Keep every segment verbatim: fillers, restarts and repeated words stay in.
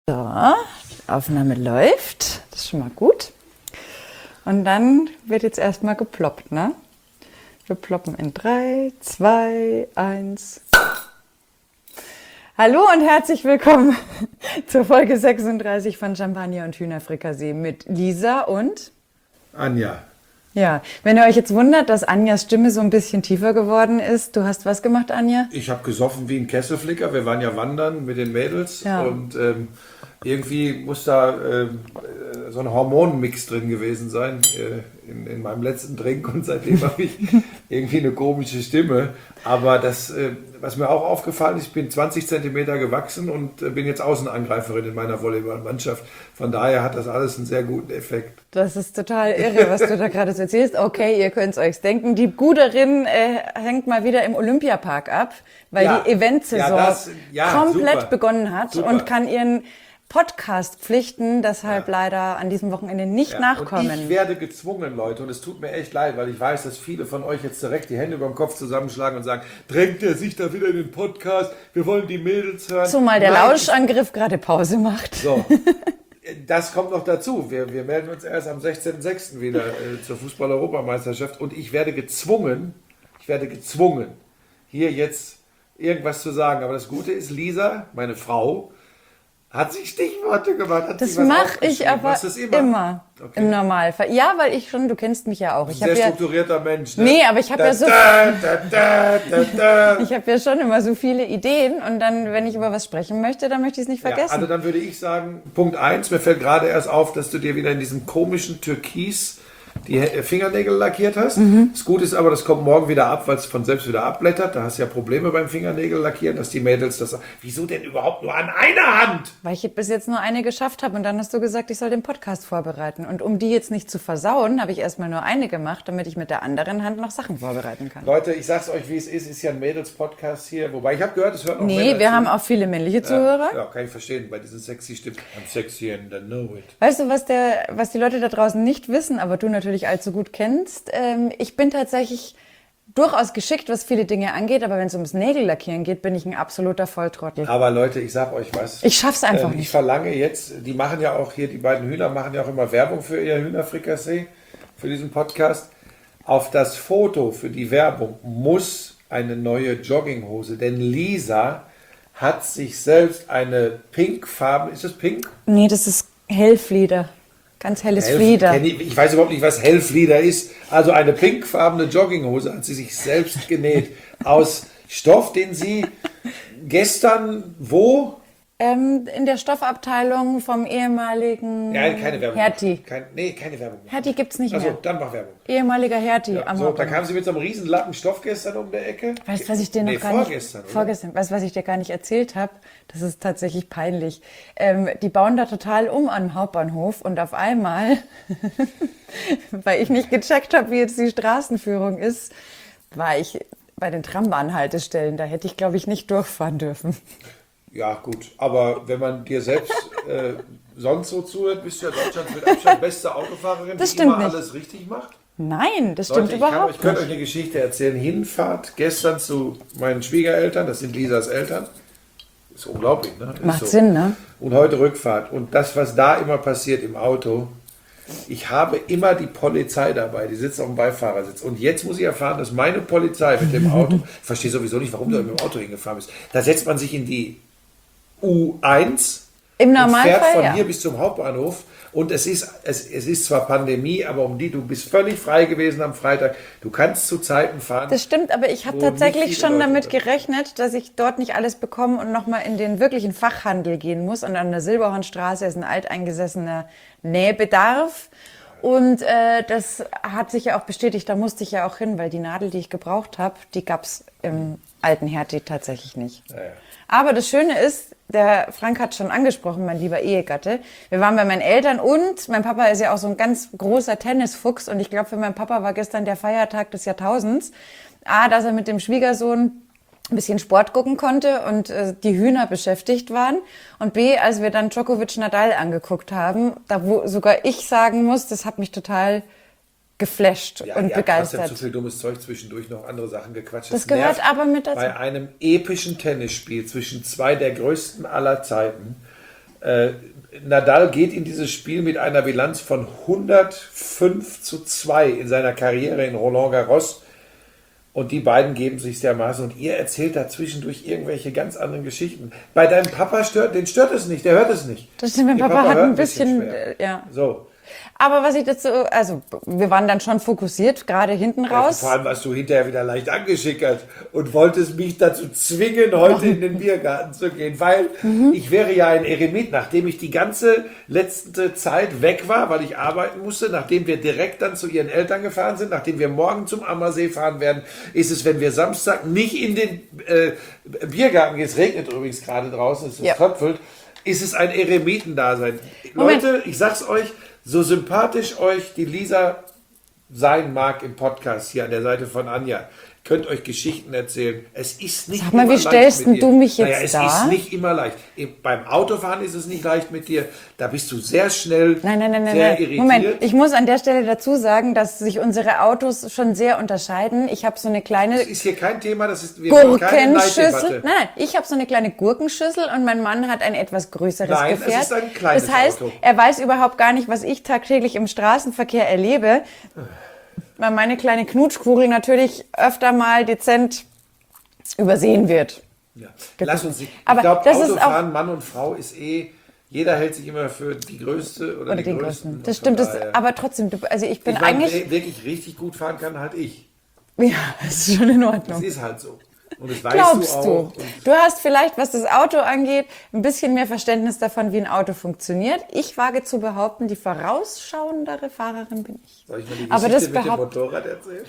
So, die Aufnahme läuft. Das ist schon mal gut. Und dann wird jetzt erstmal geploppt, ne? Wir ploppen in drei, zwei, eins. Hallo und herzlich willkommen zur Folge sechsunddreißig von Champagner und Hühnerfrikassee mit Lisa und Anja. Ja, wenn ihr euch jetzt wundert, dass Anjas Stimme so ein bisschen tiefer geworden ist. Du hast was gemacht, Anja? Ich habe gesoffen wie ein Kesselflicker. Wir waren ja wandern mit den Mädels Ja. und ähm, irgendwie muss da ähm, so ein Hormonmix drin gewesen sein äh, in, in meinem letzten Drink und seitdem habe ich irgendwie eine komische Stimme. Aber das, äh, was mir auch aufgefallen ist, ich bin zwanzig Zentimeter gewachsen und äh, bin jetzt Außenangreiferin in meiner Volleyballmannschaft. Von daher hat das alles einen sehr guten Effekt. Das ist total irre, was du da gerade so erzählst. Okay, ihr könnt es euch denken. Die Guderin äh, hängt mal wieder im Olympiapark ab, weil Ja. die Eventsaison Ja, das- ja, komplett super. begonnen hat Super. und kann ihren Podcast-Pflichten deshalb Ja. leider an diesem Wochenende nicht Ja, nachkommen. Und ich werde gezwungen, Leute, und es tut mir echt leid, weil ich weiß, dass viele von euch jetzt direkt die Hände über den Kopf zusammenschlagen und sagen, drängt er sich da wieder in den Podcast, wir wollen die Mädels hören. Zumal der Nein, Lauschangriff gerade Pause macht. So, das kommt noch dazu. Wir, wir melden uns erst am sechzehnten sechsten wieder äh, zur Fußball-Europameisterschaft und ich werde gezwungen, ich werde gezwungen, hier jetzt irgendwas zu sagen. Aber das Gute ist, Lisa, meine Frau, hat sich Stichworte gemacht. Hat Das sie was mache ich aufgeschrieben. aber Machst du das immer, immer? Okay. im Normalfall. Ja, weil ich schon, du kennst mich ja auch. Ich Sehr habe ja, strukturierter Mensch. Ne? Nee, aber ich habe Da, ja so- Da, da, da, da, da. ich habe ja schon immer so viele Ideen und dann, wenn ich über was sprechen möchte, dann möchte ich es nicht Ja, vergessen. also dann würde ich sagen, Punkt eins, mir fällt gerade erst auf, dass du dir wieder in diesem komischen Türkis die Fingernägel lackiert hast. Mhm. Das Gute ist aber, das kommt morgen wieder ab, weil es von selbst wieder abblättert. Da hast du ja Probleme beim Fingernägel lackieren, dass die Mädels das... Wieso denn überhaupt nur an einer Hand? Weil ich bis jetzt nur eine geschafft habe und dann hast du gesagt, ich soll den Podcast vorbereiten. Und um die jetzt nicht zu versauen, habe ich erstmal nur eine gemacht, damit ich mit der anderen Hand noch Sachen vorbereiten kann. Leute, ich sag's euch, wie es ist. Ist ja ein Mädels-Podcast hier. Wobei, ich habe gehört, es hört noch Nee, Männer wir zu. haben auch viele männliche Zuhörer. Ja, kann ich verstehen, bei diesen sexy Stimmen. I'm sexy and I know it. Weißt du, was, der, was die Leute da draußen nicht wissen, aber du natürlich allzu gut kennst? Ähm, ich bin tatsächlich durchaus geschickt, was viele Dinge angeht, aber wenn es ums Nägellackieren geht, bin ich ein absoluter Volltrottel. Aber Leute, ich sag euch was. Ich schaff's einfach Ähm, Ich nicht. verlange jetzt, die machen ja auch hier, die beiden Hühner machen ja auch immer Werbung für ihr Hühnerfrikassee, für diesen Podcast. Auf das Foto für die Werbung muss eine neue Jogginghose, denn Lisa hat sich selbst eine pinkfarben, ist das pink? Nee, das ist Hellflieder. Ganz helles Hell- Flieder. kenn Ich, ich weiß überhaupt nicht, was Hellflieder ist. Also eine pinkfarbene Jogginghose hat sie sich selbst genäht aus Stoff, den sie gestern wo? Ähm, in der Stoffabteilung vom ehemaligen Ja, keine Werbung. Hertie. Kein, nee, keine Werbung. Hertie gibt's nicht Also, mehr. dann mach Werbung. Ehemaliger Hertie Ja, am so, da Hauptbahnhof. kam sie mit so einem riesen Lappen Stoff gestern um der Ecke. Weißt du, was ich dir noch nee, gar vorgestern, nicht... oder? Vorgestern. Weißt du, was ich dir gar nicht erzählt habe? Das ist tatsächlich peinlich. Ähm, die bauen da total um am Hauptbahnhof und auf einmal, weil ich nicht gecheckt habe, wie jetzt die Straßenführung ist, war ich bei den Trambahnhaltestellen. Da hätte ich, glaube ich, nicht durchfahren dürfen. Ja, gut. Aber wenn man dir selbst äh, sonst so zuhört, bist du ja Deutschlands mit Abstand beste Autofahrerin, Das die stimmt immer nicht. alles richtig macht. Nein, das stimmt Leute, ich, kann, überhaupt ich könnte euch nicht. eine Geschichte erzählen. Hinfahrt gestern zu meinen Schwiegereltern, das sind Lisas Eltern. Ist unglaublich, ne? Ist Macht so. Sinn, ne? Und heute Rückfahrt. Und das, was da immer passiert im Auto, ich habe immer die Polizei dabei, die sitzt auf dem Beifahrersitz. Und jetzt muss ich erfahren, dass meine Polizei mit dem Auto, ich verstehe sowieso nicht, warum du mit dem Auto hingefahren bist, da setzt man sich in die U eins Im und fährt Normalfall, von ja. hier bis zum Hauptbahnhof. Und es ist, es, es ist zwar Pandemie, aber um die, du bist völlig frei gewesen am Freitag. Du kannst zu Zeiten fahren. Das stimmt, aber ich habe wo nicht tatsächlich viele schon Leute damit sind. gerechnet, dass ich dort nicht alles bekomme und nochmal in den wirklichen Fachhandel gehen muss. Und an der Silberhornstraße ist ein alteingesessener Nähbedarf. Und äh, das hat sich ja auch bestätigt, da musste ich ja auch hin, weil die Nadel, die ich gebraucht habe, die gab's im alten Hertie tatsächlich nicht. Ja, ja. Aber das Schöne ist, der Frank hat schon angesprochen, mein lieber Ehegatte. Wir waren bei meinen Eltern und mein Papa ist ja auch so ein ganz großer Tennisfuchs. Und ich glaube, für meinen Papa war gestern der Feiertag des Jahrtausends. A, dass er mit dem Schwiegersohn ein bisschen Sport gucken konnte und äh, die Hühner beschäftigt waren. Und B, als wir dann Djokovic Nadal angeguckt haben, da wo sogar ich sagen muss, das hat mich total geflasht Ja, und ja, du hast ja begeistert. zu viel dummes Zeug zwischendurch noch andere Sachen gequatscht. Das gehört nervt aber mit dazu. Bei einem epischen Tennisspiel zwischen zwei der größten aller Zeiten Äh, Nadal geht in dieses Spiel mit einer Bilanz von hundertfünf zu zwei in seiner Karriere in Roland Garros. Und die beiden geben sich dermaßen und ihr erzählt da zwischendurch irgendwelche ganz anderen Geschichten. Bei deinem Papa stört, den stört es nicht, der hört es nicht. Das stimmt, mein Ihr Papa, hat hört ein bisschen, schwer. äh, ja. So. Aber was ich dazu, also wir waren dann schon fokussiert, gerade hinten raus. Vor allem warst du hinterher wieder leicht angeschickert und wolltest mich dazu zwingen, heute in den Biergarten zu gehen, weil mhm. ich wäre ja ein Eremit, nachdem ich die ganze letzte Zeit weg war, weil ich arbeiten musste, nachdem wir direkt dann zu ihren Eltern gefahren sind, nachdem wir morgen zum Ammersee fahren werden, ist es, wenn wir Samstag nicht in den äh, Biergarten gehen, es regnet übrigens gerade draußen, es ja. tröpfelt, ist es ein Eremitendasein. Leute, ich sag's euch, so sympathisch euch die Lisa sein mag im Podcast hier an der Seite von Anja, könnt euch Geschichten erzählen. Es ist nicht Sag mal, immer wie stellst leicht mit du dir. mich jetzt naja, es da? ist nicht immer leicht. Beim Autofahren ist es nicht leicht mit dir. Da bist du sehr schnell, nein, nein, nein, sehr nein. irritiert. Moment, ich muss an der Stelle dazu sagen, dass sich unsere Autos schon sehr unterscheiden. Ich habe so eine kleine Das ist hier kein Thema, das ist wir haben keine Gurkenschüssel. Leitdebatte. Nein, nein, ich habe so eine kleine Gurkenschüssel und mein Mann hat ein etwas größeres Nein, Gefährt. es ist ein kleines das heißt, Auto. er weiß überhaupt gar nicht, was ich tagtäglich im Straßenverkehr erlebe. Weil meine kleine Knutschkugel natürlich öfter mal dezent übersehen wird. Ja. Lass uns nicht. Aber ich glaube, das ist Autofahren, auch, Mann und Frau ist eh, jeder hält sich immer für die Größte oder, oder die den Größten. größten. Das Von stimmt, das, daher- aber trotzdem, du, also ich bin ich meine, eigentlich, wer wirklich richtig gut fahren kann, halt ich. ja, das ist schon in Das Ordnung. ist halt so. Und das weißt Glaubst du auch. du? Und Du hast vielleicht, was das Auto angeht, ein bisschen mehr Verständnis davon, wie ein Auto funktioniert. Ich wage zu behaupten, die vorausschauendere Fahrerin bin ich. soll ich mal die Aber Geschichte das mit dem behaupt- Motorrad erzählen?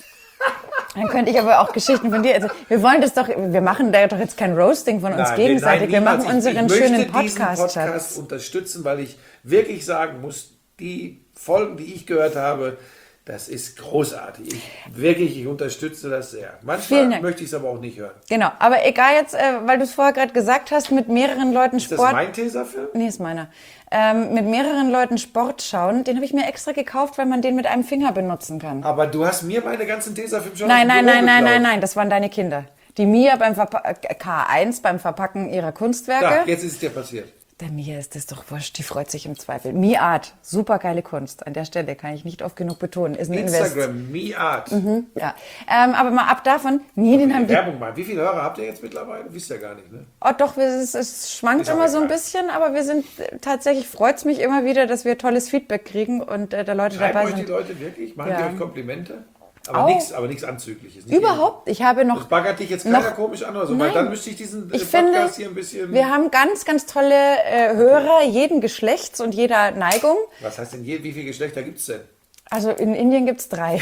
Dann könnte ich aber auch Geschichten von dir erzählen. Wir wollen das doch, wir machen da doch jetzt kein Roasting von uns Nein, gegenseitig. nein, wir machen niemals. unseren ich, ich schönen möchte diesen Podcast, Podcast Schatz. unterstützen, weil ich wirklich sagen muss, die Folgen, die ich gehört habe, das ist großartig. Ich, wirklich, ich unterstütze das sehr. Vielen Manchmal Dank. möchte ich es aber auch nicht hören. Genau, aber egal jetzt, äh, weil du es vorher gerade gesagt hast, mit mehreren Leuten Ist das Sport... mein Tesafilm? Nee, ist meiner. Ähm, mit mehreren Leuten Sport schauen, den habe ich mir extra gekauft, weil man den mit einem Finger benutzen kann. Aber du hast mir meine ganzen Tesafilme schon Nein, aus dem nein, Büro nein, nein, geklaut. nein, nein, das waren deine Kinder. Die Mia beim Verpa K eins beim Verpacken ihrer Kunstwerke. Da, jetzt ist es dir passiert. Der Mia ist das doch wurscht, die freut sich im Zweifel. Mi-Art, super geile Kunst. An der Stelle kann ich nicht oft genug betonen. Ist ein Invest. Instagram, MeArt. Ja. Ähm, aber mal ab davon, nee, den haben die. Werbung mal. Wie viele Hörer habt ihr jetzt mittlerweile? Wisst ihr gar nicht, ne? Oh doch, wir, es, es schwankt Ist auch immer so ein egal. bisschen, aber wir sind äh, tatsächlich, freut's mich immer wieder, dass wir tolles Feedback kriegen und äh, da Leute Schreiben dabei euch die sind. Leute wirklich? Machen Ja. die euch Komplimente? Aber Auch. nichts, aber nichts Anzügliches. Nicht Überhaupt, ich habe Das noch. baggert dich jetzt keiner noch- komisch an oder so, weil Nein. dann müsste ich diesen äh, Ich Podcast finde, hier ein bisschen... wir haben ganz, ganz tolle äh, Hörer, jeden Geschlechts und jeder Neigung. Was heißt denn hier, wie viele Geschlechter gibt es denn? Also in Indien gibt's drei.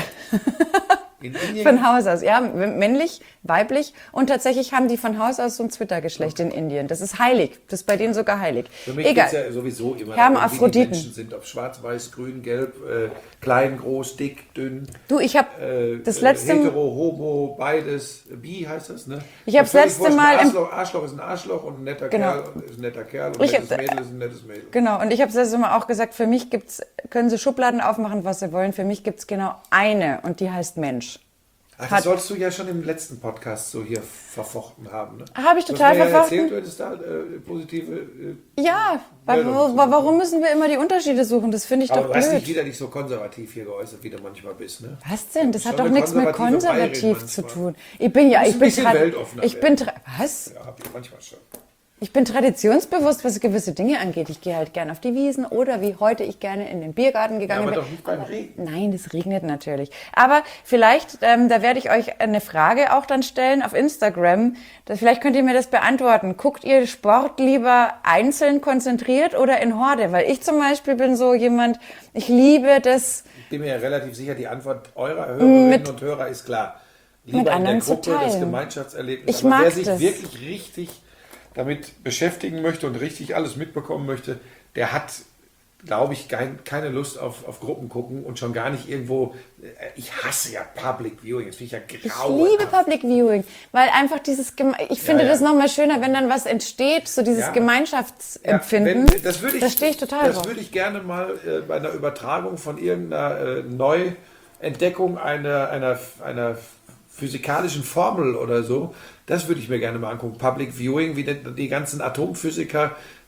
In Indien? Von Haus aus, ja, männlich, weiblich und tatsächlich haben die von Haus aus so ein Twitter-Geschlecht in Indien. Das ist heilig, das ist bei denen sogar heilig. Für mich Egal. geht es ja sowieso immer Hermaphroditen. darum, wie die Menschen sind, ob schwarz, weiß, grün, gelb, äh, klein, groß, dick, dünn, Du, ich habe äh, das äh, letzte hetero, homo, beides, bi heißt das, ne? Ich hab's Das letzte völlig wurscht. Mal Ein im- Arschloch, Arschloch ist ein Arschloch und ein netter Genau. Kerl ist ein netter Kerl und ein Ich nettes hab- Mädel ist ein nettes Mädel. Genau, und ich habe es letztes Mal auch gesagt, für mich gibt's, können sie Schubladen aufmachen, was sie wollen. Für mich gibt's genau eine und die heißt Mensch. Ach, Hat- das sollst du ja schon im letzten Podcast so hier verfochten haben, ne? Habe ich Du hast total mir ja verfochten. erzählt, du hättest da äh, positive... Äh, Ja, weil, Meldung wo, zu- warum müssen wir immer die Unterschiede suchen? Das finde ich aber doch du hast dich blöd. wieder nicht so konservativ hier geäußert, wie du manchmal bist, ne? Was denn? Das Schon hat doch eine nichts mit konservative Bayerin konservativ zu manchmal. tun. Ich bin ja, Du musst ich ein bin, bisschen tra- weltoffener ich bin, werden. tra- was? Ja, hab ich manchmal schon. Ich bin traditionsbewusst, was gewisse Dinge angeht. Ich gehe halt gerne auf die Wiesen oder wie heute ich gerne in den Biergarten Ja, gegangen aber bin. doch nicht beim Regen. Nein, es regnet natürlich. Aber vielleicht, ähm, da werde ich euch eine Frage auch dann stellen auf Instagram. Das, vielleicht könnt ihr mir das beantworten. Guckt ihr Sport lieber einzeln konzentriert oder in Horde? Weil ich zum Beispiel bin so jemand, ich liebe das. Ich bin mir ja relativ sicher, die Antwort eurer Hörerinnen Mit- und Hörer ist klar. Lieber mit in anderen der zu Gruppe, das teilen. Gemeinschaftserlebnis. Ich Aber mag wer sich das. wirklich richtig damit beschäftigen möchte und richtig alles mitbekommen möchte, der hat, glaube ich, kein, keine Lust auf, auf Gruppen gucken und schon gar nicht irgendwo, äh, ich hasse ja Public Viewing, das finde ich ja Ich grauenhaft. liebe Public Viewing, weil einfach dieses, Geme ich finde ja. das nochmal schöner, wenn dann was entsteht, so dieses Ja. Gemeinschaftsempfinden. Ja, wenn, das würde ich, da stehe ich total Das drauf. würde ich gerne mal äh, bei einer Übertragung von irgendeiner äh, Neuentdeckung einer, einer, einer physikalischen Formel oder so, das würde ich mir gerne mal angucken. Public Viewing, wie die, die ganzen Atomphysiker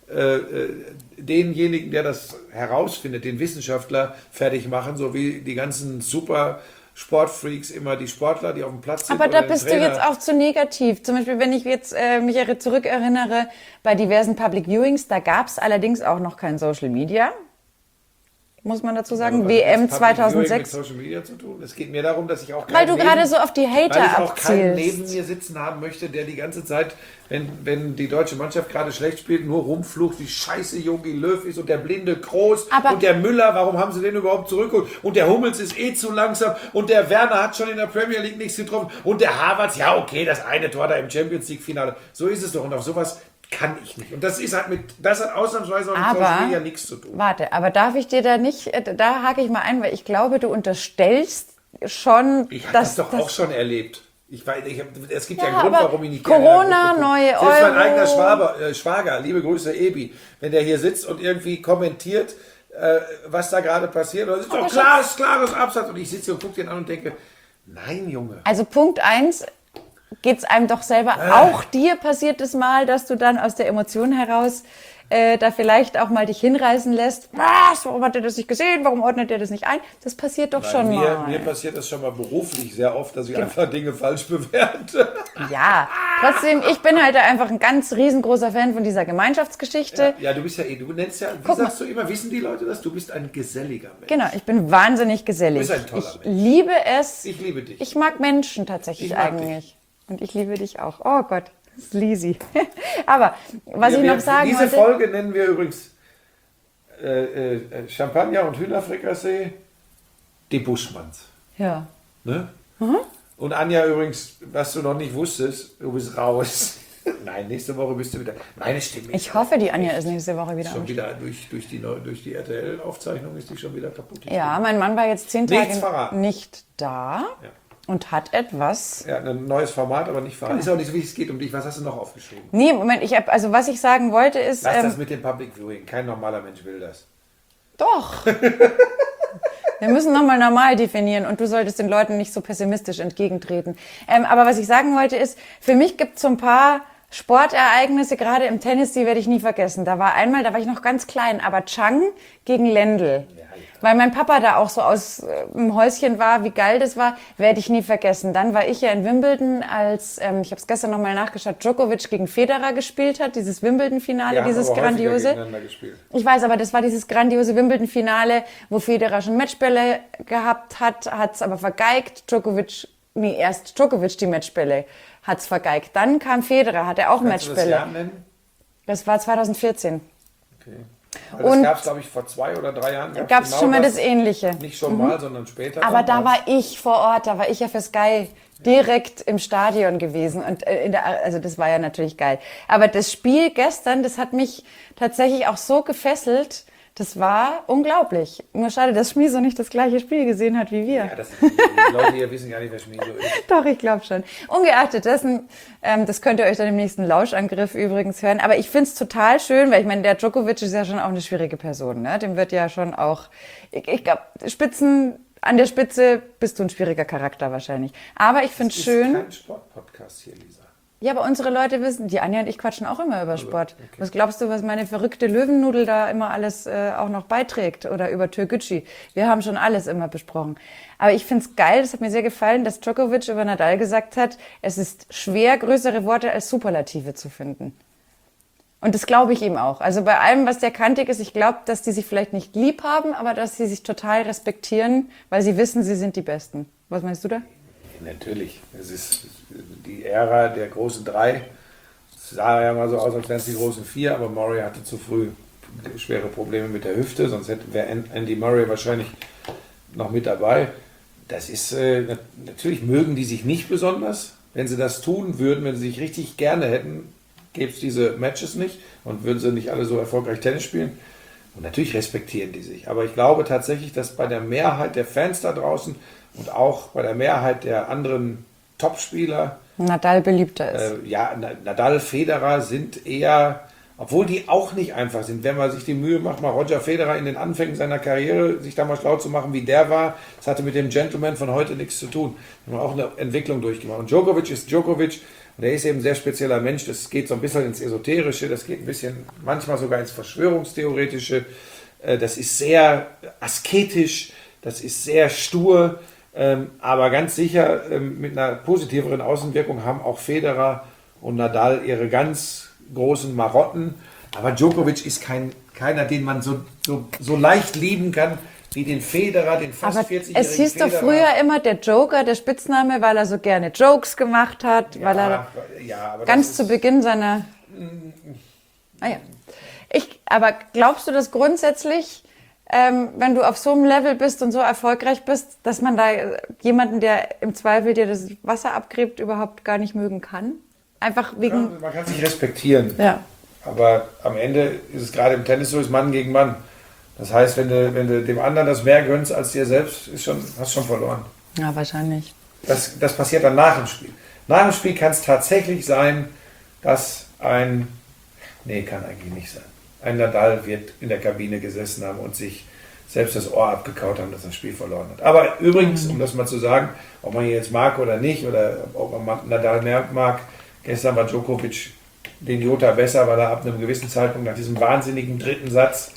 äh, äh, denjenigen, der das herausfindet, den Wissenschaftler fertig machen, so wie die ganzen super Sportfreaks immer die Sportler, die auf dem Platz sind. Aber da oder den bist du Trainer. jetzt auch zu negativ. Zum Beispiel, wenn ich jetzt äh, mich erri- zurückerinnere, bei diversen Public Viewings, da gab es allerdings auch noch kein Social Media. Muss man dazu sagen. Aber was W hat M das Public Viewing zweitausendsechs. mit Social Media zu tun? Es geht mir darum, dass ich auch Weil du keinen gerade neben- so auf die weil Hater ich auch keinen neben abzielst. mir sitzen haben möchte, der die ganze Zeit, wenn, wenn die deutsche Mannschaft gerade schlecht spielt, nur rumflucht, wie scheiße Jogi Löw ist und der blinde Groß Aber- und der Müller, warum haben sie den überhaupt zurückgeholt? Und der Hummels ist eh zu langsam und der Werner hat schon in der Premier League nichts getroffen und der Havertz, ja okay, das eine Tor da im Champions League Finale. So ist es doch und auf sowas kann ich nicht. Und das ist halt mit, das hat ausnahmsweise auch mit Social Aber, Media nichts zu tun. warte, aber darf ich dir da nicht, äh, da hake ich mal ein, weil ich glaube, du unterstellst schon, Ich habe dass das doch dass- auch schon erlebt. Ich weiß, ich hab, es gibt ja, Ja, einen Grund, aber warum ich nicht Corona, gerne gucke. neue Selbst mein Euro. eigener Schwaber, äh, Schwager, liebe Grüße Ebi, wenn der hier sitzt und irgendwie kommentiert, äh, was da gerade passiert, und ist doch klar, ist klares Absatz. Und ich sitze hier und gucke den an und denke, nein, Junge. Also Punkt eins, geht's einem doch selber, Ah. auch dir passiert es mal, dass du dann aus der Emotion heraus äh, da vielleicht auch mal dich hinreißen lässt. Was? Warum hat er das nicht gesehen? Warum ordnet er das nicht ein? Das passiert doch schon mir, mal. mir passiert das schon mal beruflich sehr oft, dass ich einfach Dinge falsch bewerte. Ja, trotzdem, ich bin halt einfach ein ganz riesengroßer Fan von dieser Gemeinschaftsgeschichte. Ja, du bist ja eh, du nennst ja, wie Guck sagst du immer, wissen die Leute das? Du bist ein geselliger Mensch. Genau, ich bin wahnsinnig gesellig. Du bist ein toller ich Mensch. liebe es. Ich liebe dich. Ich mag Menschen tatsächlich Ich mag eigentlich. Und ich liebe dich auch. Oh Gott, das ist sleazy. Aber was Wir- ich wir- noch sagen Diese wollte... Folge nennen wir übrigens äh, äh, Champagner und Hühnerfrikassee, die Buschmanns. Ja. Ne? Mhm. Und Anja übrigens, was du noch nicht wusstest, du bist raus. Nein, nächste Woche bist du wieder. Meine Stimme ist Ich hoffe, die Anja ist nächste Woche wieder schon am wieder durch, durch die, Neu- durch die R T L-Aufzeichnung ist die schon wieder kaputt. Ja, mein Mann war jetzt zehn Nichts Tage verraten. nicht da Ja. und hat etwas... Ja, ein neues Format, aber nicht verraten. Ist auch nicht so wichtig, es geht um dich. Was hast du noch aufgeschrieben? Nee, Moment, ich hab, also was ich sagen wollte ist... Lass ähm, das mit dem Public Viewing. Kein normaler Mensch will das. Doch. Wir müssen nochmal normal definieren und du solltest den Leuten nicht so pessimistisch entgegentreten. Ähm, aber was ich sagen wollte ist, für mich gibt es so ein paar Sportereignisse, gerade im Tennis, die werde ich nie vergessen. Da war einmal, da war ich noch ganz klein, aber Chang gegen Lendl. Weil mein Papa da auch so aus äh, dem Häuschen war, wie geil das war, werde ich nie vergessen. Dann war ich ja in Wimbledon, als, ähm, ich habe es gestern nochmal nachgeschaut, Djokovic gegen Federer gespielt hat, dieses Wimbledon-Finale, Wir haben dieses aber häufiger grandiose. gegeneinander gespielt. Ich weiß, aber das war dieses grandiose Wimbledon-Finale, wo Federer schon Matchbälle gehabt hat, hat es aber vergeigt. Djokovic, nee, erst Djokovic die Matchbälle hat es vergeigt. Dann kam Federer, hatte auch Kannst du das Matchbälle. Jahr nennen? Das war zwanzig vierzehn. Okay. Weil das Und- gab es, glaube ich, vor zwei oder drei Jahren. gab's Gab es genau schon mal das. das Ähnliche. Nicht schon mal, sondern später. Aber dann da als- war ich vor Ort, da war ich ja für Sky direkt im Stadion gewesen und äh, in der, also das war ja natürlich geil. Aber das Spiel gestern, das hat mich tatsächlich auch so gefesselt, das war unglaublich. Nur schade, dass Schmieso nicht das gleiche Spiel gesehen hat wie wir. Ja, das, die Leute hier wissen gar nicht, wer Schmieso ist. Doch, ich glaube schon. Ungeachtet dessen, ähm, das könnt ihr euch dann im nächsten Lauschangriff übrigens hören. Aber ich find's total schön, weil ich meine, der Djokovic ist ja schon auch eine schwierige Person. Ne? Dem wird ja schon auch, ich, ich glaube, Spitzen, an der Spitze bist du ein schwieriger Charakter wahrscheinlich. Aber ich find's Das schön. ist kein Sportpodcast hier, Lisa. Ja, aber unsere Leute wissen, die Anja und ich quatschen auch immer über Sport. Was glaubst du, was meine verrückte Löwennudel da immer alles äh, auch noch beiträgt? Oder über Türkgücü? Wir haben schon alles immer besprochen. Aber ich find's geil, das hat mir sehr gefallen, dass Djokovic über Nadal gesagt hat, es ist schwer, größere Worte als Superlative zu finden. Und das glaube ich ihm auch. Also bei allem, was der kantig ist, ich glaube, dass die sich vielleicht nicht lieb haben, aber dass sie sich total respektieren, weil sie wissen, sie sind die Besten. Was meinst du da? Natürlich. Es ist die Ära der großen drei. Es sah ja mal so aus, als wären es die großen vier, aber Murray hatte zu früh schwere Probleme mit der Hüfte, sonst hätte wäre Andy Murray wahrscheinlich noch mit dabei. Das ist äh, natürlich mögen die sich nicht besonders. Wenn sie das tun würden, wenn sie sich richtig gerne hätten, gäbe es diese Matches nicht und würden sie nicht alle so erfolgreich Tennis spielen. Und natürlich respektieren die sich. Aber ich glaube tatsächlich, dass bei der Mehrheit der Fans da draußen und auch bei der Mehrheit der anderen Topspieler, Nadal beliebter ist. äh, ja, Nadal, Federer sind eher, obwohl die auch nicht einfach sind. Wenn man sich die Mühe macht, mal Roger Federer in den Anfängen seiner Karriere, sich da mal schlau zu machen, wie der war, das hatte mit dem Gentleman von heute nichts zu tun. Wir haben auch eine Entwicklung durchgemacht. Und Djokovic ist Djokovic Und er ist eben ein sehr spezieller Mensch. Das geht so ein bisschen ins Esoterische, das geht ein bisschen manchmal sogar ins Verschwörungstheoretische. Das ist sehr asketisch, das ist sehr stur, aber ganz sicher mit einer positiveren Außenwirkung haben auch Federer und Nadal ihre ganz großen Marotten. Aber Djokovic ist kein, keiner, den man so, so, so leicht lieben kann, wie den Federer, den fast Aber vierzig-jährigen es hieß Federer. doch früher immer der Joker, der Spitzname, weil er so gerne Jokes gemacht hat, Ja, weil er ja, aber ganz das zu ist- Beginn seiner... Ah ja. Ich, aber glaubst du, dass grundsätzlich, ähm, wenn du auf so einem Level bist und so erfolgreich bist, dass man da jemanden, der im Zweifel dir das Wasser abgräbt, überhaupt gar nicht mögen kann? Einfach wegen... Ja, man kann sich respektieren. Ja. Aber am Ende ist es gerade im Tennis so, ist Mann gegen Mann. Das heißt, wenn du, wenn du dem anderen das mehr gönnst als dir selbst, ist schon, hast schon verloren. Ja, wahrscheinlich. Das, das passiert dann nach dem Spiel. Nach dem Spiel kann es tatsächlich sein, dass ein, nee, kann eigentlich nicht sein, ein Nadal wird in der Kabine gesessen haben und sich selbst das Ohr abgekaut haben, dass er das Spiel verloren hat. Aber übrigens, um das mal zu sagen, ob man ihn jetzt mag oder nicht, oder ob man Nadal mehr mag, gestern war Djokovic den Jota besser, weil er ab einem gewissen Zeitpunkt nach diesem wahnsinnigen dritten Satz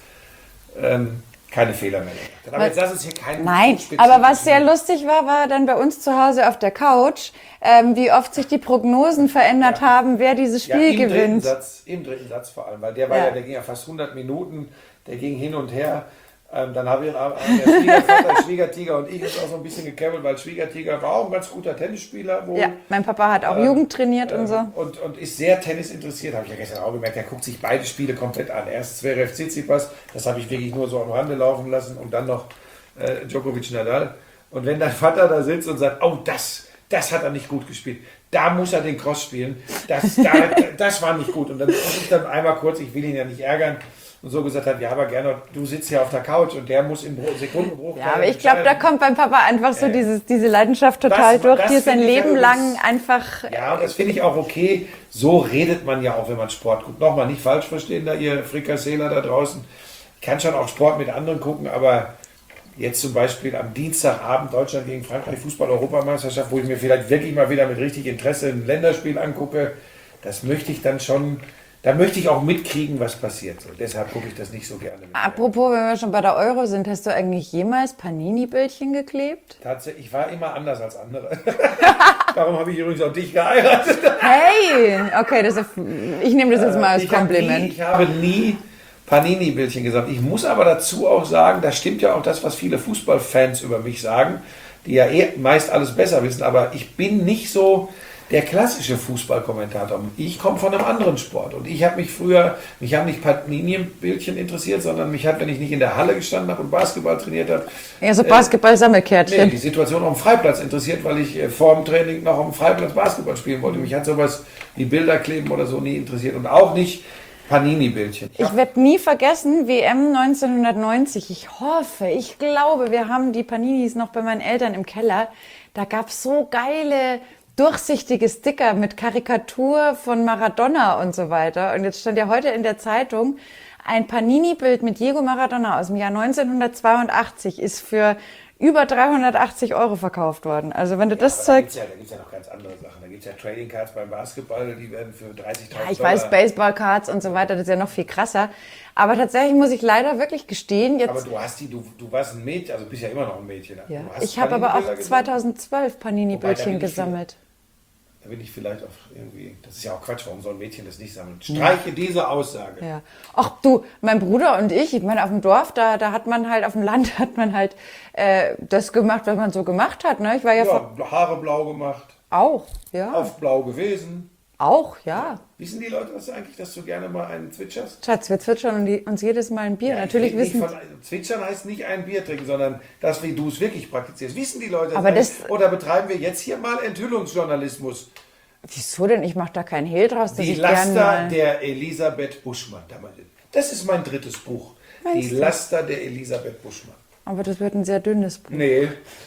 ähm, keine Fehler mehr gemacht hat. Aber jetzt lass uns hier keinen... Nein, aber was sehr lustig war, war dann bei uns zu Hause auf der Couch, ähm, wie oft sich die Prognosen verändert Ja. haben, wer dieses Ja, Spiel im dritten gewinnt. Satz, im dritten Satz vor allem, weil der war Ja. ja, der ging ja fast hundert Minuten, der ging hin und her. Ähm, dann habe ich haben der Schwiegervater, Schwiegertiger und ich uns auch so ein bisschen gekämmelt, weil Schwiegertiger war auch ein ganz guter Tennisspieler wohl. Ja, mein Papa hat auch Jugend trainiert und so. Und, und ist sehr Tennis interessiert, habe ich ja gestern auch gemerkt. Er guckt sich beide Spiele komplett an. Erst Zverev Tsitsipas, das habe ich wirklich nur so am Rande laufen lassen und dann noch äh, Djokovic Nadal. Und wenn dein Vater da sitzt und sagt, oh, das, das hat er nicht gut gespielt, da muss er den Cross spielen, das, da, das war nicht gut. Und dann muss ich dann einmal kurz, ich will ihn ja nicht ärgern, und so gesagt hat, ja, aber Gernot, du sitzt ja auf der Couch und der muss im Bro- Sekundenbruch... Ja, aber ich glaube, da kommt beim Papa einfach so Äh, dieses, diese Leidenschaft total das- durch, das die ist sein finde ich ja Leben übrigens- lang einfach... Ja, und das finde ich auch okay. So redet man ja auch, wenn man Sport guckt. Nochmal, nicht falsch verstehen, da ihr Frikasseler da draußen. Ich kann schon auch Sport mit anderen gucken, aber jetzt zum Beispiel am Dienstagabend Deutschland gegen Frankreich, Fußball-Europameisterschaft, wo ich mir vielleicht wirklich mal wieder mit richtig Interesse ein Länderspiel angucke, das möchte ich dann schon... Da möchte ich auch mitkriegen, was passiert. So, deshalb gucke ich das nicht so gerne. Mit. Apropos, wenn wir schon bei der Euro sind, hast du eigentlich jemals Panini-Bildchen geklebt? Tatsächlich, ich war immer anders als andere. Darum habe ich übrigens auch dich geheiratet. Hey! Okay, das ist, ich nehme das jetzt mal als Ich habe nie, Kompliment. ich habe nie Panini-Bildchen gesagt. Ich muss aber dazu auch sagen, da stimmt ja auch das, was viele Fußballfans über mich sagen, die ja eh meist alles besser wissen, aber ich bin nicht so der klassische Fußballkommentator. Ich komme von einem anderen Sport und ich habe mich früher, mich haben nicht Panini-Bildchen interessiert, sondern mich hat, wenn ich nicht in der Halle gestanden habe und Basketball trainiert habe, Ja, so nee, Basketball-Sammelkärtchen. die Situation auf dem Freiplatz interessiert, weil ich äh, vor dem Training noch auf dem Freiplatz Basketball spielen wollte. Mich hat sowas wie Bilder kleben oder so nie interessiert und auch nicht Panini-Bildchen. Ich werde nie vergessen, W M neunzehnhundertneunzig. Ich hoffe, ich glaube, wir haben die Paninis noch bei meinen Eltern im Keller. Da gab es so geile, durchsichtige Sticker mit Karikatur von Maradona und so weiter. Und jetzt stand ja heute in der Zeitung, ein Panini-Bild mit Diego Maradona aus dem Jahr neunzehnhundertzweiundachtzig ist für über dreihundertachtzig Euro verkauft worden. Also wenn du das Aber da gibt zeigst... es ja, da gibt's ja noch ganz andere Sachen. Da gibt es ja Trading Cards beim Basketball, die werden für dreißigtausend Ja, ich weiß, Baseball-Cards und so weiter, das ist ja noch viel krasser. Aber tatsächlich muss ich leider wirklich gestehen, jetzt... Aber du hast die, du, du warst ein Mädchen, also bist ja immer noch ein Mädchen. Ja. Du hast Ich habe aber Panini-Bilder auch gesammelt? zweitausendzwölf Wobei, da Panini-Bildchen bin ich gesammelt. Da bin ich vielleicht auch irgendwie, das ist ja auch Quatsch, warum soll ein Mädchen das nicht sammeln? Streiche diese Aussage. Ja. Ach du, mein Bruder und ich, ich meine, auf dem Dorf, da, da hat man halt, auf dem Land hat man halt äh, das gemacht, was man so gemacht hat. Ne? Ich war ja, vor, Ja, Haare blau gemacht, auch, ja, oft blau gewesen. auch, ja. Wissen die Leute das eigentlich, dass du gerne mal einen zwitscherst? Schatz, wir zwitschern und die, uns jedes Mal ein Bier. Ja, Natürlich ich rede wissen... nicht von, zwitschern heißt nicht ein Bier trinken, sondern das, wie du es wirklich praktizierst. Wissen die Leute Aber das? das- Oder betreiben wir jetzt hier mal Enthüllungsjournalismus? Wieso denn? Ich mache da keinen Hehl draus, dass Die ich gern Laster mal... der Elisabeth Buschmann. Das ist mein drittes Buch. Meinst Die du? Laster der Elisabeth Buschmann. Aber das wird ein sehr dünnes Buch. Nee.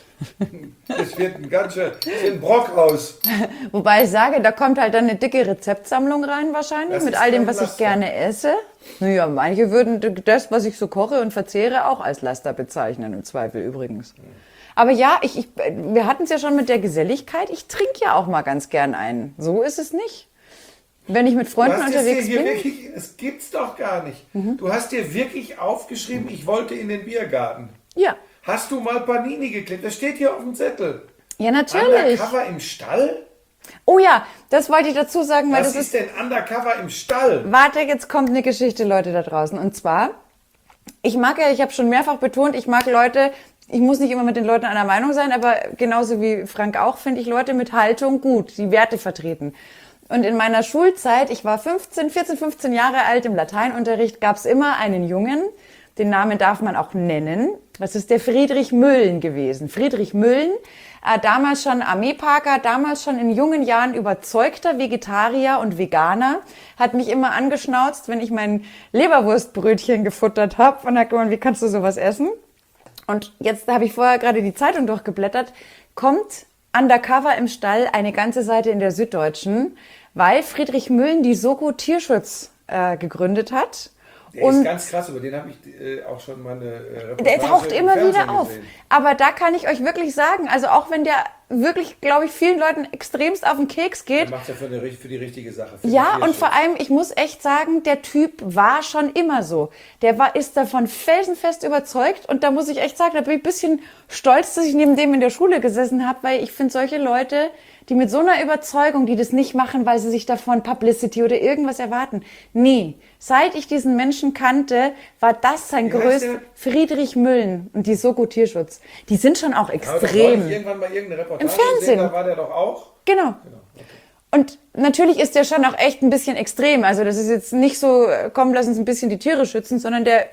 Es wird ein ganz schön, es wird ein Brock raus. Wobei ich sage, da kommt halt dann eine dicke Rezeptsammlung rein wahrscheinlich, Das mit ist all dem, kein was ich Laster. gerne esse. Naja, manche würden das, was ich so koche und verzehre, auch als Laster bezeichnen, im Zweifel übrigens. Aber ja, ich, ich, wir hatten es ja schon mit der Geselligkeit. Ich trinke ja auch mal ganz gern einen. So ist es nicht. Wenn ich mit Freunden Du hast unterwegs hier bin. Wirklich, das gibt's doch gar nicht. Mhm. Du hast dir wirklich aufgeschrieben, ich wollte in den Biergarten. Ja. Hast du mal Panini geklebt? Das steht hier auf dem Zettel. Ja, natürlich. Undercover im Stall? Oh ja, das wollte ich dazu sagen, weil Was das ist denn Undercover im Stall? Warte, jetzt kommt eine Geschichte, Leute da draußen. Und zwar, ich mag ja, ich habe schon mehrfach betont, ich mag Leute, ich muss nicht immer mit den Leuten einer Meinung sein, aber genauso wie Frank auch, finde ich Leute mit Haltung gut, die Werte vertreten. Und in meiner Schulzeit, ich war fünfzehn, vierzehn, fünfzehn Jahre alt, im Lateinunterricht gab es immer einen Jungen, den Namen darf man auch nennen. Das ist der Friedrich Müllen gewesen. Friedrich Müllen, äh, damals schon Armeeparker, damals schon in jungen Jahren überzeugter Vegetarier und Veganer, hat mich immer angeschnauzt, wenn ich mein Leberwurstbrötchen gefuttert habe und hat gemeint, wie kannst du sowas essen? Und jetzt habe ich vorher gerade die Zeitung durchgeblättert, kommt Undercover im Stall eine ganze Seite in der Süddeutschen, weil Friedrich Müllen die Soko Tierschutz äh, gegründet hat. Der und ist ganz krass, über den habe ich äh, auch schon mal eine äh, Reportage der taucht im immer Fernsehen wieder auf. gesehen. Aber da kann ich euch wirklich sagen, also auch wenn der wirklich, glaube ich, vielen Leuten extremst auf den Keks geht. Der macht ja für, eine, für die richtige Sache. Für Ja, und vor allem, ich muss echt sagen, der Typ war schon immer so. Der war, ist davon felsenfest überzeugt und da muss ich echt sagen, da bin ich ein bisschen stolz, dass ich neben dem in der Schule gesessen habe, weil ich finde solche Leute, die mit so einer Überzeugung, die das nicht machen, weil sie sich davon Publicity oder irgendwas erwarten. Nee, seit ich diesen Menschen kannte, war das sein größter Friedrich Müllen und die Soko Tierschutz. Die sind schon auch extrem. Aber irgendwann mal irgendeine Reportage Im Fernsehen. gesehen, da war der doch auch. Genau. Genau. Okay. Und natürlich ist der schon auch echt ein bisschen extrem. Also das ist jetzt nicht so, komm, lass uns ein bisschen die Tiere schützen, sondern der,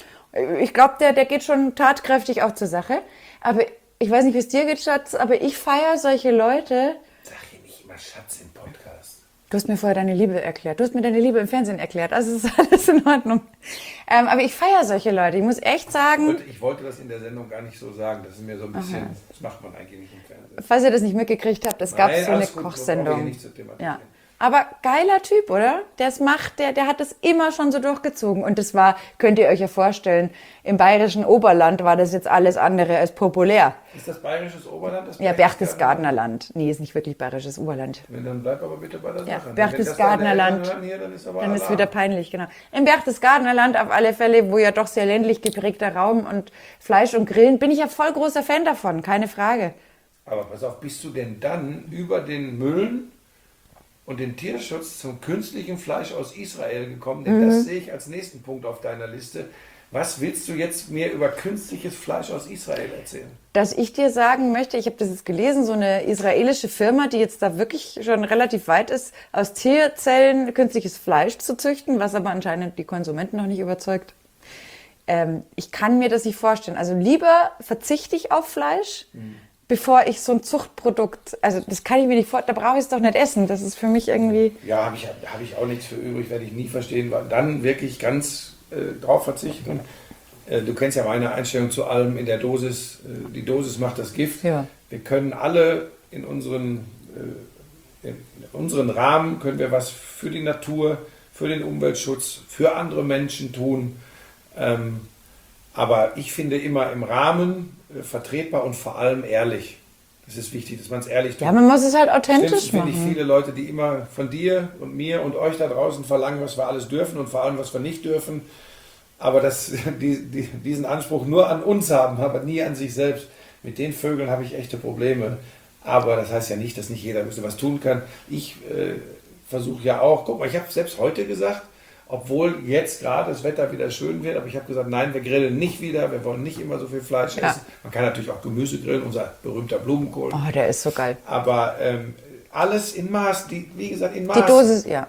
ich glaube, der, der geht schon tatkräftig auch zur Sache. Aber ich weiß nicht, wie es dir geht, Schatz, aber ich feiere solche Leute. Sag hier nicht immer Schatz im Podcast. Du hast mir vorher deine Liebe erklärt. Du hast mir deine Liebe im Fernsehen erklärt. Also ist alles in Ordnung. Ähm, aber ich feiere solche Leute. Ich muss echt sagen. Ich wollte, ich wollte das in der Sendung gar nicht so sagen. Das ist mir so ein bisschen, Aha. das macht man eigentlich nicht im Fernsehen. Falls ihr das nicht mitgekriegt habt, es gab so eine gut, Kochsendung. Nicht ja. Aber geiler Typ, oder? Der es macht, der, der hat das immer schon so durchgezogen. Und das war, könnt ihr euch ja vorstellen, im bayerischen Oberland war das jetzt alles andere als populär. Ist das bayerisches Oberland? Das ja, Berchtesgadenerland. Nee, ist nicht wirklich bayerisches Oberland. Wenn, dann bleib aber bitte bei der ja, Sache. Berchtesgadenerland. Dann ist, dann ist wieder peinlich, genau. Im Berchtesgadenerland auf alle Fälle, wo ja doch sehr ländlich geprägter Raum und Fleisch und Grillen, bin ich ja voll großer Fan davon, keine Frage. Aber pass auf, bist du denn dann über den Müllen und den Tierschutz zum künstlichen Fleisch aus Israel gekommen? Denn mhm. das sehe ich als nächsten Punkt auf deiner Liste. Was willst du jetzt mir über künstliches Fleisch aus Israel erzählen? Dass ich dir sagen möchte, ich habe das jetzt gelesen, so eine israelische Firma, die jetzt da wirklich schon relativ weit ist, aus Tierzellen künstliches Fleisch zu züchten, was aber anscheinend die Konsumenten noch nicht überzeugt. Ähm, ich kann mir das nicht vorstellen. Also lieber verzichte ich auf Fleisch, mhm. bevor ich so ein Zuchtprodukt, also das kann ich mir nicht vorstellen, da brauche ich es doch nicht essen. Das ist für mich irgendwie... Ja, habe ich, hab ich auch nichts für übrig, werde ich nie verstehen, weil dann wirklich ganz äh, drauf verzichten. Äh, du kennst ja meine Einstellung zu allem in der Dosis. Äh, die Dosis macht das Gift. Ja. Wir können alle in unseren, äh, in unseren Rahmen, können wir was für die Natur, für den Umweltschutz, für andere Menschen tun. Ähm, aber ich finde immer im Rahmen vertretbar und vor allem ehrlich. Das ist wichtig, dass man es ehrlich tut. Ja, man muss es halt authentisch Stimmt, machen. finde ich viele Leute, die immer von dir und mir und euch da draußen verlangen, was wir alles dürfen und vor allem, was wir nicht dürfen. Aber dass die, die, diesen Anspruch nur an uns haben, aber nie an sich selbst. Mit den Vögeln habe ich echte Probleme. Aber das heißt ja nicht, dass nicht jeder ein bisschen was tun kann. Ich äh, versuche ja auch, guck mal, ich habe selbst heute gesagt, obwohl jetzt gerade das Wetter wieder schön wird, aber ich habe gesagt, nein, wir grillen nicht wieder, wir wollen nicht immer so viel Fleisch ja. essen. Man kann natürlich auch Gemüse grillen, unser berühmter Blumenkohl. Oh, der ist so geil. Aber ähm, alles in Maß, die, wie gesagt, in Maß. Die Dosis, ja.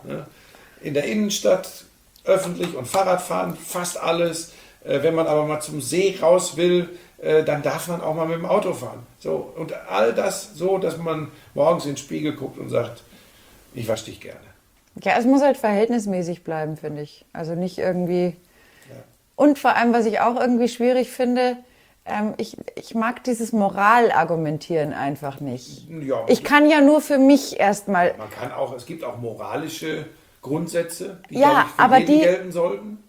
In der Innenstadt, öffentlich und Fahrradfahren, fast alles. Äh, wenn man aber mal zum See raus will, äh, dann darf man auch mal mit dem Auto fahren. So, und all das so, dass man morgens in den Spiegel guckt und sagt, ich wasche dich gerne. Ja, es muss halt verhältnismäßig bleiben, finde ich. Also nicht irgendwie... Ja. Und vor allem, was ich auch irgendwie schwierig finde, ähm, ich, ich mag dieses Moralargumentieren einfach nicht. Ja, ich kann ja nur für mich erstmal... Man kann auch, es gibt auch moralische Grundsätze, die, ja, glaube ich, für aber jeden die, gelten sollten.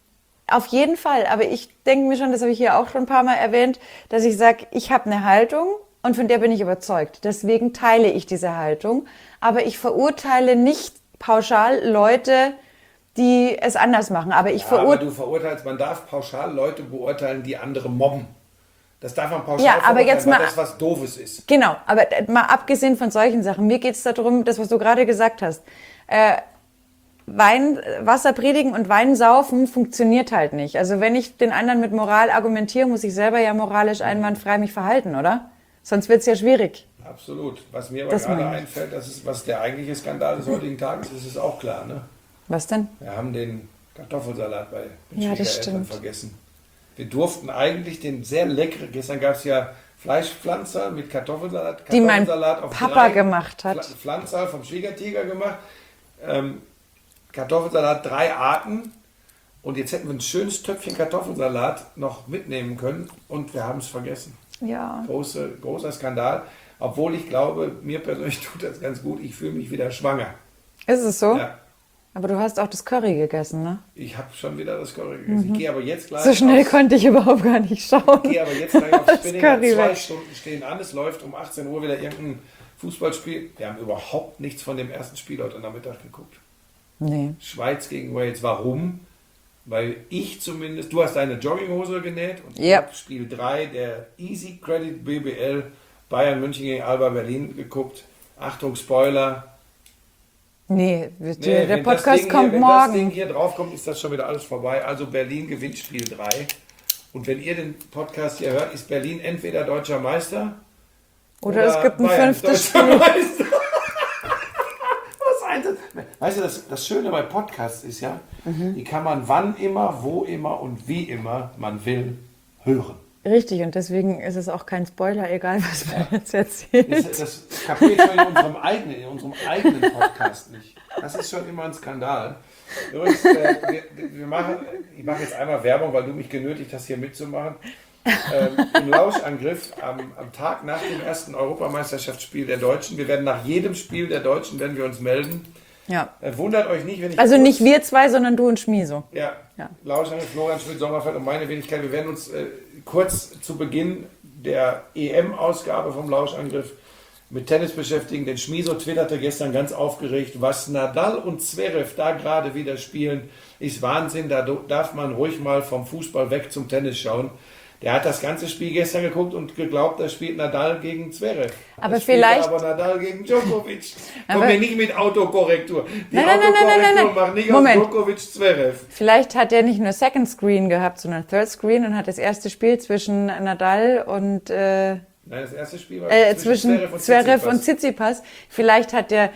Auf jeden Fall, aber ich denke mir schon, das habe ich hier auch schon ein paar Mal erwähnt, dass ich sage, ich habe eine Haltung und von der bin ich überzeugt. Deswegen teile ich diese Haltung, aber ich verurteile nicht pauschal Leute, die es anders machen. Aber ich Ja, verurteile... aber du verurteilst, man darf pauschal Leute beurteilen, die andere mobben. Das darf man pauschal Ja, aber verurteilen, jetzt weil mal- das was Doofes ist. Genau, aber mal abgesehen von solchen Sachen, mir geht es darum, das, was du gerade gesagt hast. Äh, Wein, Wasser predigen und Wein saufen funktioniert halt nicht. Also wenn ich den anderen mit Moral argumentiere, muss ich selber ja moralisch einwandfrei mich verhalten, oder? Sonst wird es ja schwierig. Absolut. Was mir aber Das gerade meine ich. einfällt, das ist, was der eigentliche Skandal des heutigen Tages ist, ist auch klar. Ne? Was denn? Wir haben den Kartoffelsalat bei den Ja, das Schwiegereltern stimmt. vergessen. Wir durften eigentlich den sehr leckeren, gestern gab es ja Fleischpflanzer mit Kartoffelsalat. Die mein Kartoffelsalat auf Papa drei gemacht hat. Pfl- Pflanzer vom Schwiegertiger gemacht. Ähm, Kartoffelsalat, drei Arten. Und jetzt hätten wir ein schönes Töpfchen Kartoffelsalat noch mitnehmen können und wir haben es vergessen. Ja. Große, großer Skandal. Obwohl ich glaube, mir persönlich tut das ganz gut. Ich fühle mich wieder schwanger. Ist es so? Ja, Aber du hast auch das Curry gegessen, ne? ich habe schon wieder das Curry gegessen. Ich gehe aber jetzt gleich So schnell aufs, konnte ich überhaupt gar nicht schauen. ich gehe aber jetzt gleich aufs Das Spinning. Curry Zwei weg. Stunden stehen an. Es läuft um achtzehn Uhr wieder irgendein Fußballspiel. Wir haben überhaupt nichts von dem ersten Spiel heute Nachmittag geguckt. Nee. Schweiz gegen Wales. Warum? Weil ich zumindest, du hast deine Jogginghose genäht und ich Ja. habe Spiel drei der Easy Credit B B L Bayern München gegen Alba Berlin geguckt. Achtung, Spoiler. Nee, Nee, der wenn das Podcast Ding kommt hier, wenn das Ding morgen. hier drauf kommt, ist das schon wieder alles vorbei. Also Berlin gewinnt Spiel drei. Und wenn ihr den Podcast hier hört, ist Berlin entweder deutscher Meister Oder es gibt ein Bayern fünftes deutscher Spiel. Meister. Was ein, weißt du, das, das Schöne bei Podcasts ist ja, Mhm. die kann man wann immer, wo immer und wie immer man will hören. Richtig, und deswegen ist es auch kein Spoiler, egal was man jetzt erzählt. Das, das kapiert schon in unserem eigenen, in unserem eigenen Podcast nicht. Das ist schon immer ein Skandal. Übrigens, äh, wir, wir machen, ich mache jetzt einmal Werbung, weil du mich genötigt hast, hier mitzumachen. Ähm, Im Lauschangriff am, am Tag nach dem ersten Europameisterschaftsspiel der Deutschen. Wir werden nach jedem Spiel der Deutschen werden wir uns melden. Ja. Äh, wundert euch nicht, wenn ich Also kurz- nicht wir zwei, sondern du und Schmieso. Ja, Ja. Lauschangriff, Florian Schmidt-Sommerfeld und meine Wenigkeit. Wir werden uns äh, kurz zu Beginn der E M-Ausgabe vom Lauschangriff mit Tennis beschäftigen. Denn Schmieso twitterte gestern ganz aufgeregt, was Nadal und Zverev da gerade wieder spielen, ist Wahnsinn. Da do- darf man ruhig mal vom Fußball weg zum Tennis schauen. Der hat das ganze Spiel gestern geguckt und geglaubt, da spielt Nadal gegen Zverev. Aber Da spielt vielleicht- aber Nadal gegen Djokovic. Komm Aber- mir nicht mit Autokorrektur. Die Nein, nein, nein, nein, nein, nein, Autokorrektur nein. macht nicht Moment. aus Djokovic Zverev. Vielleicht hat er nicht nur Second Screen gehabt, sondern Third Screen und hat das erste Spiel zwischen Nadal und äh, Nein, das erste Spiel war äh, zwischen Zverev und Tsitsipas. Tsitsipas. Vielleicht hat der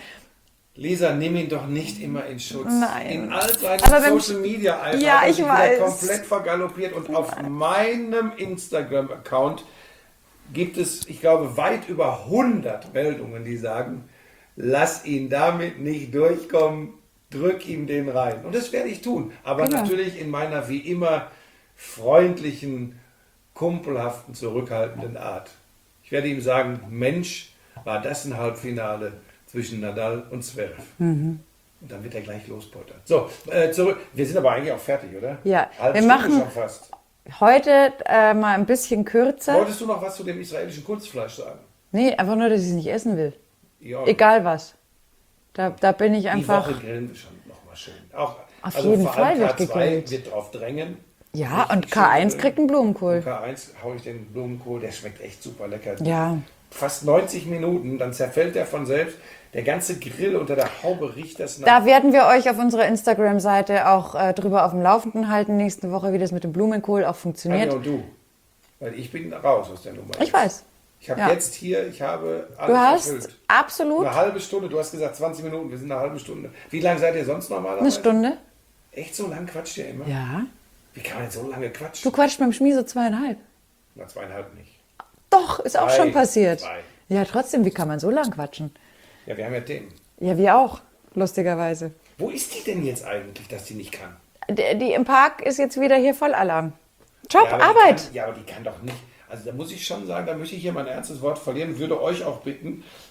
Lisa, nimm ihn doch nicht immer in Schutz. Nein. In all seinen Aber wenn- Social Media Eifer Ja, hat er ich sich weiß. wieder komplett vergaloppiert und auf meinem Instagram-Account gibt es, ich glaube, weit über hundert Meldungen, die sagen, lass ihn damit nicht durchkommen, drück ihm den rein. Und das werde ich tun. Aber Genau. natürlich in meiner wie immer freundlichen, kumpelhaften, zurückhaltenden Art. Ich werde ihm sagen, Mensch, war das ein Halbfinale zwischen Nadal und Zverev. Mhm. Und dann wird er gleich lospottern. So, äh, zurück. Wir sind aber eigentlich auch fertig, oder? Ja, Halbe wir Stunde machen- schon fast. heute äh, mal ein bisschen kürzer. Wolltest du noch was zu dem israelischen Kunstfleisch sagen? Nee, einfach nur, dass ich es nicht essen will. Ja, Egal was. Da, da bin ich die einfach. Woche grillen wir schon nochmal schön. Auch, Auf also jeden vor Fall allem wird K zwei gegrillt. wird drauf drängen. Ja, Richtig und K eins schön kriegt einen Blumenkohl. Und K eins haue ich den Blumenkohl, der schmeckt echt super lecker. Ja. Fast neunzig Minuten, dann zerfällt der von selbst. Der ganze Grill unter der Haube riecht das nach. Da werden wir euch auf unserer Instagram-Seite auch äh, drüber auf dem Laufenden halten nächste Woche, wie das mit dem Blumenkohl auch funktioniert. Anja und du. Weil ich bin raus aus der Nummer. Ich weiß. Ich habe Ja. jetzt hier, ich habe alles Du hast erfüllt. absolut Eine halbe Stunde, du hast gesagt zwanzig Minuten, wir sind eine halbe Stunde. Wie lange seid ihr sonst normalerweise? eine Stunde. Echt so lang quatscht ihr immer? Ja. Wie kann man denn so lange quatschen? Du quatscht beim Schmieso zweieinhalb. Na, zweieinhalb nicht. Doch, ist auch Zwei, schon passiert. zwei. Ja, trotzdem, wie kann man so lang quatschen? Ja, wir haben ja Themen. Ja, wir auch, lustigerweise. Wo ist die denn jetzt eigentlich, dass die nicht kann? Die, die im Park ist jetzt wieder hier Vollalarm. Job, ja, aber die Arbeit. Kann, ja, aber die kann doch nicht. Also da muss ich schon sagen, da möchte ich hier mein ernstes Wort verlieren, würde euch auch bitten,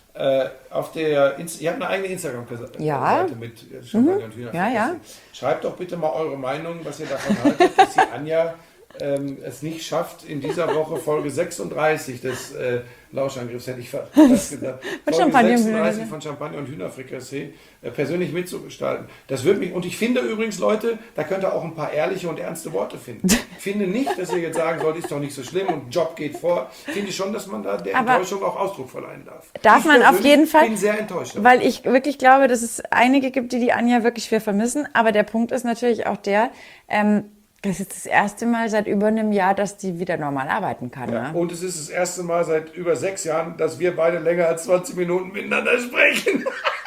Äh, auf der, Inst- ihr habt eine eigene Instagram-Seite Ja. mit Champagner und Hühnerfrikassee. Ja, ja. Schreibt doch bitte mal eure Meinung, was ihr davon haltet, dass die Anja ähm, es nicht schafft, in dieser Woche Folge sechsunddreißig des äh, Lauschangriffs, hätte ich fast gesagt, Von Folge Champagner und sechsunddreißig Hühnerfrikassee. von Champagner und Hühnerfrikassee äh, persönlich mitzugestalten. Das würde mich, und ich finde übrigens, Leute, da könnt ihr auch ein paar ehrliche und ernste Worte finden. Ich finde nicht, dass ihr jetzt sagen sollt, ist doch nicht so schlimm und Job geht vor. Ich finde schon, dass man da der Aber Enttäuschung auch Ausdruck verleihen darf. Darf ich man auf persönlich jeden Fall, bin sehr enttäuscht. davon. weil ich wirklich glaube, dass es einige gibt, die die Anja wirklich schwer vermissen. Aber der Punkt ist natürlich auch der, ähm, das ist jetzt das erste Mal seit über einem Jahr, dass die wieder normal arbeiten kann. Ja, Ne? und es ist das erste Mal seit über sechs Jahren, dass wir beide länger als zwanzig Minuten miteinander sprechen.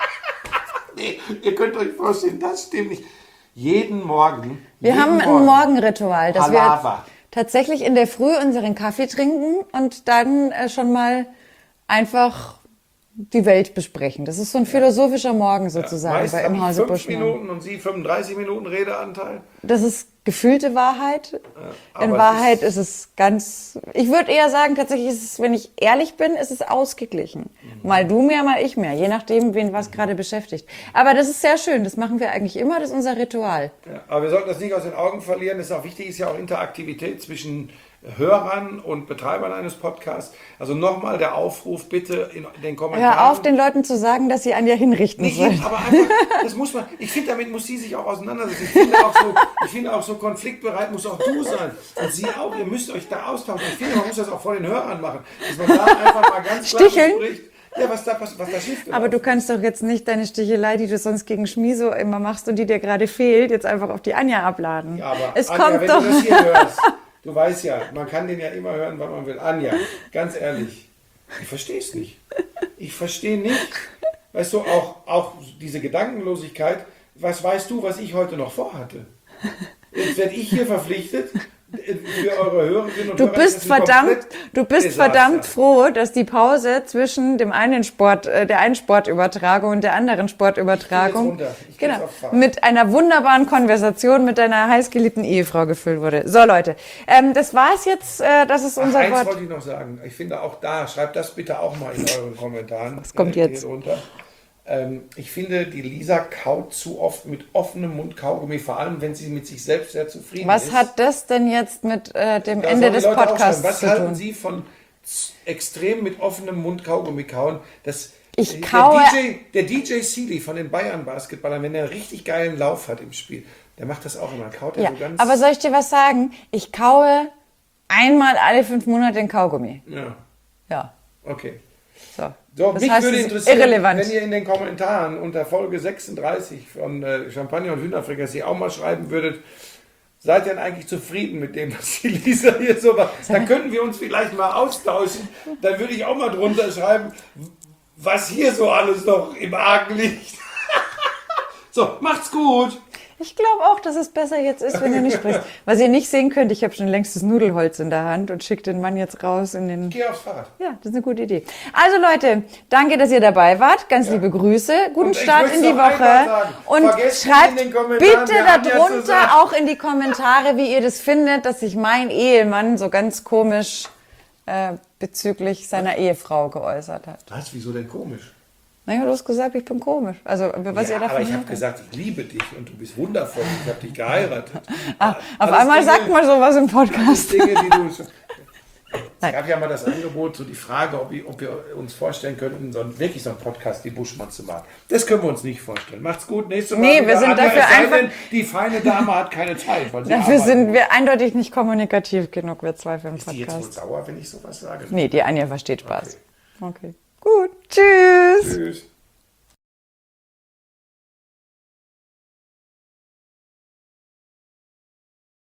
Nee, ihr könnt euch vorstellen, das stimmt nicht. Jeden Morgen. Wir jeden haben ein Morgen. Morgenritual, dass Palaver. wir tatsächlich in der Früh unseren Kaffee trinken und dann äh, schon mal einfach die Welt besprechen. Das ist so ein philosophischer Morgen sozusagen Meist bei habe im ich Hause fünf Buschmann. Minuten und Sie fünfunddreißig Minuten Redeanteil. Das ist gefühlte Wahrheit. aber In es Wahrheit ist es ganz, ich würde eher sagen, tatsächlich ist es, wenn ich ehrlich bin, ist es ausgeglichen. Mhm. Mal du mehr, mal ich mehr, je nachdem, wen was gerade beschäftigt. Aber das ist sehr schön, das machen wir eigentlich immer, das ist unser Ritual. Ja, aber wir sollten das nicht aus den Augen verlieren. Das ist auch wichtig, ist ja auch Interaktivität zwischen Hörern und Betreibern eines Podcasts. Also nochmal der Aufruf, bitte in den Kommentaren. Hör auf, den Leuten zu sagen, dass sie an dir hinrichten Nicht sollen. jetzt, aber einfach, das muss man, ich finde, damit muss sie sich auch auseinandersetzen. Ich finde auch so, ich finde auch so konfliktbereit muss auch du sein. Und sie auch, ihr müsst euch da austauschen. Ich finde, man muss das auch vor den Hörern machen. Dass man da einfach mal ganz klar Sticheln? spricht. Ja, was da, was, was da schief Aber du kannst doch jetzt nicht deine Stichelei, die du sonst gegen Schmiso immer machst und die dir gerade fehlt, jetzt einfach auf die Anja abladen. Ja, aber es Anja, kommt wenn doch. du das hier hörst, du weißt ja, man kann den ja immer hören, wann man will. Anja, ganz ehrlich, ich verstehe es nicht. Ich verstehe nicht, weißt du, auch, auch diese Gedankenlosigkeit, was weißt du, was ich heute noch vorhatte? Jetzt werde ich hier verpflichtet, für eure Hörerinnen und Du Hörer. bist ist das ein verdammt, komplett du bist Desaster. verdammt froh, dass die Pause zwischen dem einen Sport, äh, der einen Sportübertragung und der anderen Sportübertragung Ich geh jetzt runter. Ich geh genau, jetzt aufs Fahrrad. mit einer wunderbaren Konversation mit deiner heißgeliebten Ehefrau gefüllt wurde. So Leute, ähm, das war's jetzt. Äh, das ist Ach, unser eins Wort. wollte ich noch sagen. Ich finde auch da, schreibt das bitte auch mal in euren Kommentaren. Was kommt äh, jetzt? hier drunter. Ähm, ich finde, die Lisa kaut zu oft mit offenem Mund Kaugummi, vor allem wenn sie mit sich selbst sehr zufrieden Was ist. hat das denn jetzt mit äh, dem Da Ende sollen die des Leute auch Podcasts schreiben, was zu halten tun? Sie von z- extrem mit offenem Mund Kaugummi kauen? Das, Ich der kaue- D J, der D J Seeley von den Bayern Basketballern, wenn er einen richtig geilen Lauf hat im Spiel, der macht das auch immer. Kaut er Ja, so ganz. aber soll ich dir was sagen? Ich kaue einmal alle fünf Monate den Kaugummi. ja, Ja, okay. so. So, Das mich heißt, würde es ist interessieren, irrelevant. wenn ihr in den Kommentaren unter Folge sechsunddreißig von äh, Champagner und Hühnerfrikassee auch mal schreiben würdet, seid ihr denn eigentlich zufrieden mit dem, was die Lisa hier so macht? Dann könnten wir uns vielleicht mal austauschen. Dann würde ich auch mal drunter schreiben, was hier so alles noch im Argen liegt. So, macht's gut. Ich glaube auch, dass es besser jetzt ist, wenn ihr nicht spricht. Was ihr nicht sehen könnt, ich habe schon längst das Nudelholz in der Hand und schicke den Mann jetzt raus in den... Geh aufs Fahrrad. Ja, das ist eine gute Idee. Also Leute, danke, dass ihr dabei wart. Ganz liebe Grüße. Guten Und ich Start möchte in die noch einmal Woche. sagen, Und vergesst nicht schreibt in den Kommentaren bitte der Anja zu darunter sagen. auch in die Kommentare, wie ihr das findet, dass sich mein Ehemann so ganz komisch äh, bezüglich seiner Ehefrau geäußert hat. Was? Wieso denn komisch? Naja, du hast gesagt, ich bin komisch. Also, was ja, ihr davon aber ich habe haltet. gesagt, ich liebe dich und du bist wundervoll. Ich habe dich geheiratet. Ah, auf Alles einmal Dinge- sagt man sowas im alles Podcast. Dinge, die du schon- Es Nein. gab ja mal das Angebot, so die Frage, ob wir, ob wir uns vorstellen könnten, so ein, wirklich so einen Podcast wie Buschmann zu machen. Das können wir uns nicht vorstellen. Macht's gut, nächste Mal. Nee, wir wieder sind Anja, dafür es sei einfach- denn, die feine Dame hat keine Zeit. Weil sie Dafür arbeiten sind muss. wir eindeutig nicht kommunikativ genug, wir zwei für den Ist die jetzt wohl Podcast. sauer, wenn ich sowas sage? Nee, die Anja versteht Spaß. Okay. Gut. Tschüss. Tschüss.